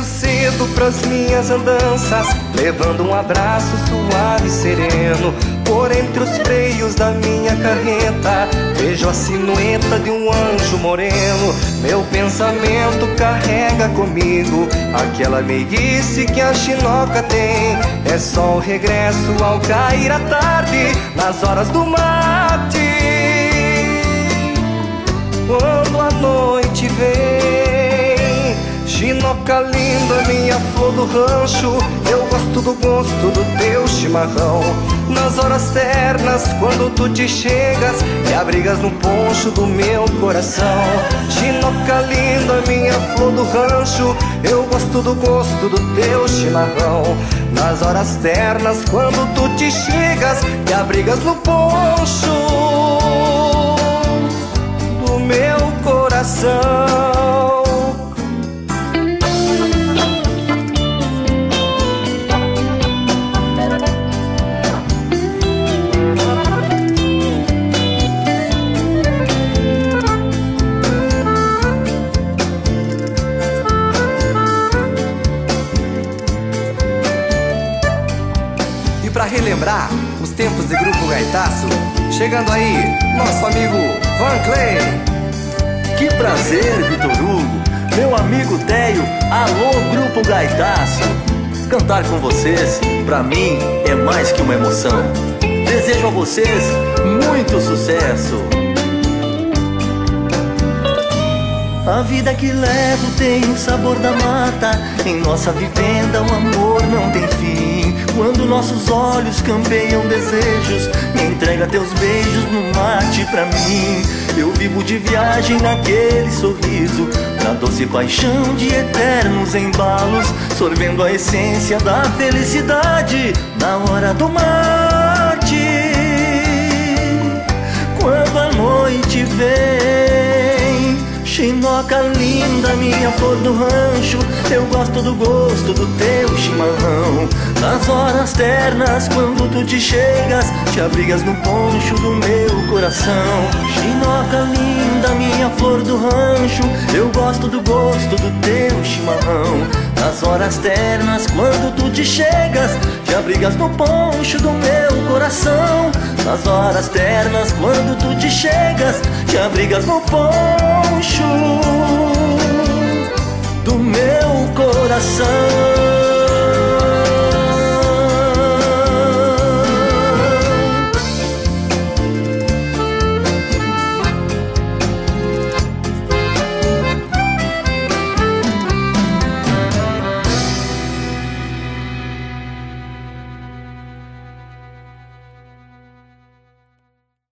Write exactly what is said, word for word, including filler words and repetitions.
cedo pras minhas andanças, levando um abraço suave e sereno. Por entre os freios da minha carreta, vejo a silhueta de um anjo moreno. Meu pensamento carrega comigo aquela meiguice que a chinoca tem. É só o regresso ao cair a tarde, nas horas do mate, quando a noite vem. Chinoca linda, minha flor do rancho, eu gosto do gosto do teu chimarrão. Nas horas ternas, quando tu te chegas e abrigas no poncho do meu coração. Chinoca linda, minha flor do rancho, eu gosto do gosto do teu chimarrão. Nas horas ternas, quando tu te chegas e abrigas no poncho do meu coração. Pra relembrar os tempos de Grupo Gaitaço, chegando aí, nosso amigo Van Clay. Que prazer, Vitor Hugo, meu amigo Teio, alô Grupo Gaitaço. Cantar com vocês, pra mim, é mais que uma emoção. Desejo a vocês muito sucesso. A vida que levo tem o sabor da mata. Em nossa vivenda o amor não tem fim. Quando nossos olhos campeiam desejos, me entrega teus beijos no mate pra mim. Eu vivo de viagem naquele sorriso, na doce paixão de eternos embalos, sorvendo a essência da felicidade na hora do mate. Quando a noite vem, chinoca linda, minha flor do rancho, eu gosto do gosto do teu chimarrão. Nas horas ternas, quando tu te chegas, te abrigas no poncho do meu coração. Chinoca linda, minha flor do rancho, eu gosto do gosto do teu chimarrão. Nas horas ternas, quando tu te chegas, te abrigas no poncho do meu coração. Nas horas ternas, quando tu te chegas, te abrigas no poncho do meu coração.